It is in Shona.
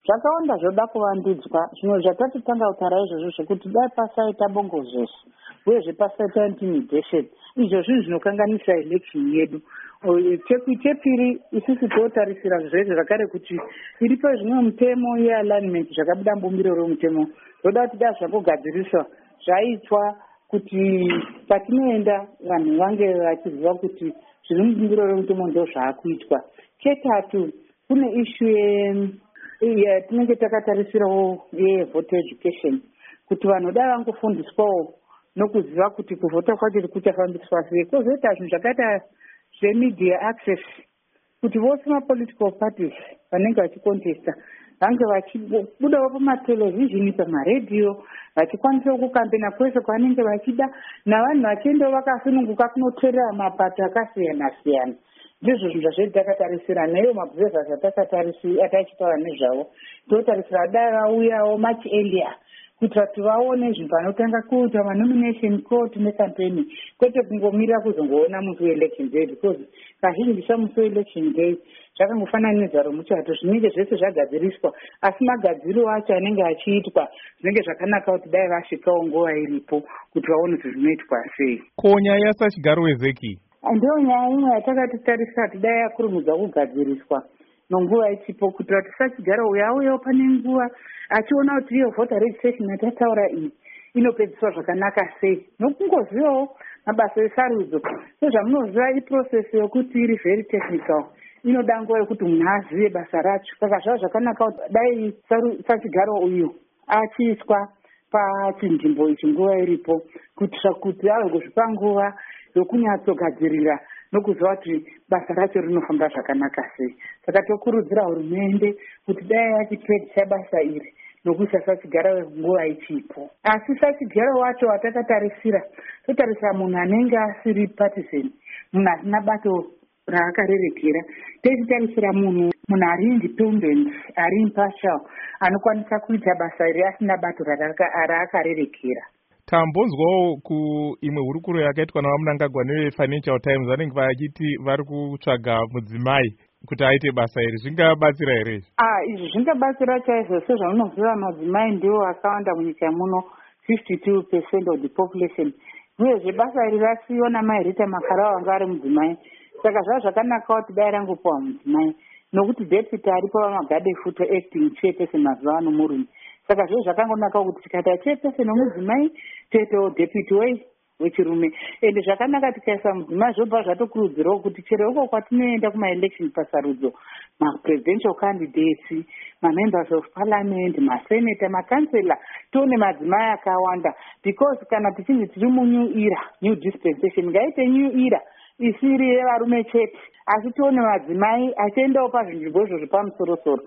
zvakawanda zvoda kuvandudzwa. Zvimwe zvatatotanga kutaura izvozvo zvekuti dai pasaita bongozozo uyezve pasaita intimidation, izvo zvinhu zvinokanganisa election yedu. Chepiri isusu totarisira zvezvo zvakare kuti iripo zvimwe mutemo yealignment zvakabuda mbumbiro romutemo zvoda kuti da zvakugadziriswa zvaitwa kuti patinoenda vanhu vange vachiziva kuti zviri mumbumbiro romutemo ndo zvaakuitwa. Chetatu, kune issue yatinenge takatarisirawo yevoter education kuti vanhu dai vangofundiswawo nokuziva kuti kuvhota kwacho kuchafambiswa sei. Kwozoita zvinhu zvakaita zvemedia access kuti vose mapolitical parties vanenge vachikontesta vange vachibudawo pamatelevhizhini, pamaredhiyo, vachikwanisawo kukambena kwese kwavanenge vachida, navanhu vachiendawo vakasununguka kunoteerera mapato akasiyana siyana. Ndizvo zvinhu zvazvedu takatarisira neyo mabhuvhers atachitaura nezvavo. Totarisira dai vauyawo much earlier kuitira kuti vaone zvinhu panotanga kuita manomination court necampaign, kwete kungomirira kuzongoona musi weelection day, because kazhinji samusi weelection day zvakangofanana nezaro muchato, zvinenge zvese zvagadziriswa, asi magadziro acho anenge achiitwa zvinenge zvakanaka kuti dai vasvikawo nguva iripo kuti vaone kuti zvinoitwa sei. Ko nyaya yaSachigaro weZeki ndiyo nyaya imwe yatakatitarisira kuti dai yakurumidza kugadziriswa nonguva ichipo, kuitira kuti Sachigaro uyauyawo pane nguva achiona kuti iyo voter registration yatataura iyi inopedziswa zvakanaka sei, nokungozivawo mabasa esarudzo. Sezvamunoziva iprocess yokuti iri very technical, inoda nguva yekuti munhu azive basa racho. Saka zvava zvakanaka kuti dai Sachigaro uyu achiiswa pachinzvimbo ichi nguva iripo kuitira kuti ave kuzvipa nguva yokunyatsogadzirira nokuziva kuti basa racho rinofamba zvakanaka sei. Saka tokurudzira hurumende kuti dai yachipedzisa basa iri nokuisa Sachigaro nguva ichipo. Asi Sachigaro wacho watakatarisira, totarisira munhu anenge asiri partisan, munhu asina bato raakarerekera. Tichitarisira munhu ari independent, ari impartial, anokwanisa kuita basa iri asina bato raakarerekera. Tambonzwawo kuimwe hurukuro yakaitwa navamunangagwa neFinancial Times vanenge vachiti vari kutsvaga mudzimai kuti aite basa iri. Zvingabatsira here? Izvi zvingabatsira chaizvo. Sezvamunoziva madzimai ndiwo akawanda munyika muno, 52% of the population. Uyezve basa iri rasiyiwa namaHerita Makarao anga ari mudzimai. Saka zvava zvakanaka kuti dai rangopiwa mudzimai, nokuti deputy aripo vamagade futo acting chairperson mazuva ano murume. Saka zvizvo zvakangonaka kuti tikaita chairperson womudzimai toitawo deputy wechirume. Ende zvakanaka tikaisa mudzimai zvobva zvatokurudzirawo kuti chero uko kwatinoenda kumaelection pasarudzo, mapresidential candidates, mamembers of parliament, masenata, makansela, tione madzimai akawanda, because kana tichinzi tiri munew era, new dispensation, ngaite new era isiri yevarume chete, asi tione madzimai achiendawo pazvinzvimbo izvo zvepamusoro-soro.